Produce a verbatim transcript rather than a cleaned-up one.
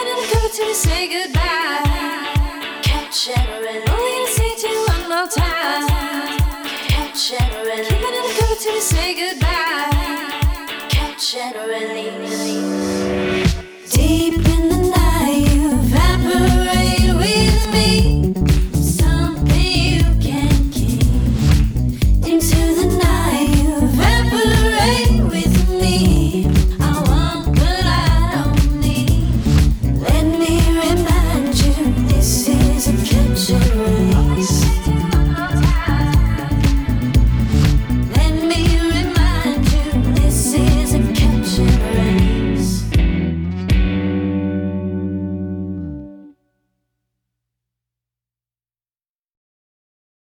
Keeping it covered till we say goodbye. Catch and release. Only gonna say it to you one more time. Catch and release. Keeping it covered till we say goodbye. Catch and release.